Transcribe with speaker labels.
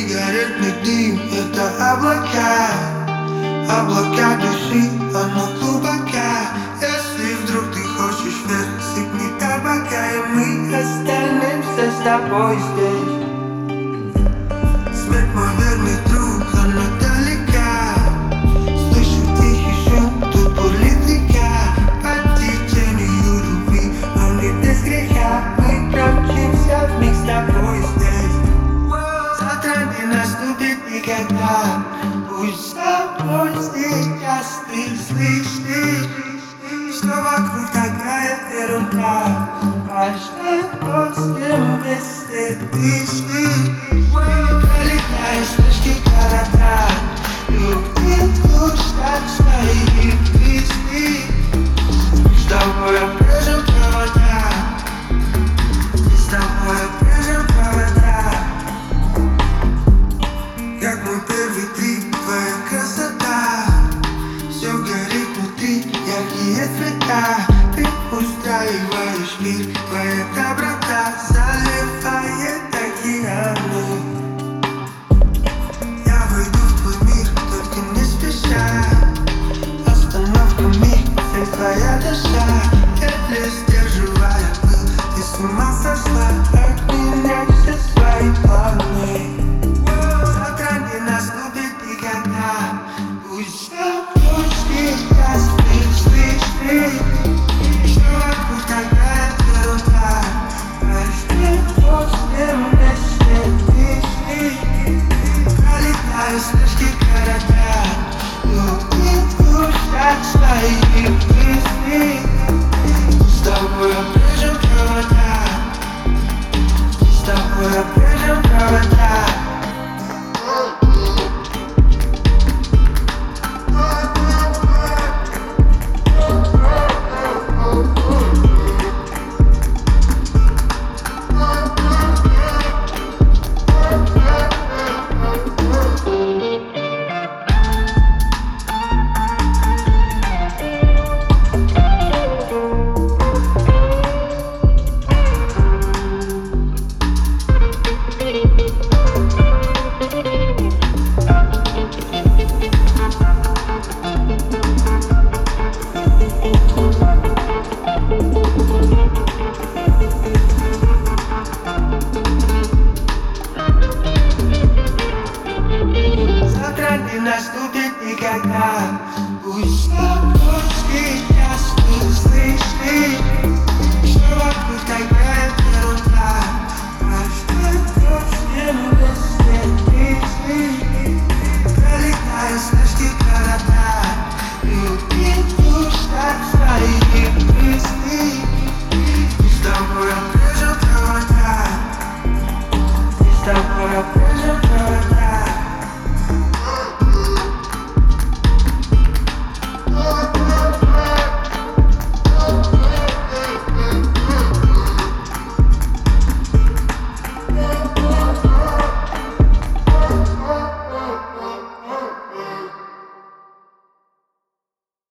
Speaker 1: Сигаретный дым — это облака, облака души, оно глубока. Если вдруг ты хочешь вверх, сыпни табака, и мы останемся с тобой здесь. Смерть мой верный друг, она далека. Слышу тихий шум, тут бурлит река. По течению любви, но не без греха. Мы промчимся вмиг с тобой здесь. Завтра не наступит никогда. Пусть с тобой сейчас ты слышишь, что вокруг такая ерунда. Важно, вот с кем вместе дышишь. Пролетаешь слишком города, любит луч от своих мыслей. С тобой обрежем провода, с тобой обрежем провода. Как мой первый трип, твоя красота. Все горит внутри, яркие цвета. Ты устраиваешь мир, твоя доброта заливает океаны. Я войду в твой мир, только не спеша. Остановка миг, ты твоя душа. Еле сдерживая пыл, ты с ума сошла. Отменяй все свои планы. Завтра не наступит никогда. Пусть с тобой сейчас ты слышишь, что вокруг такая ерунда. Каждый после вместе дышишь. Пролетаю слишком города, любит луч от своих мыслей. С тобой обрежем провода, с тобой обрежем.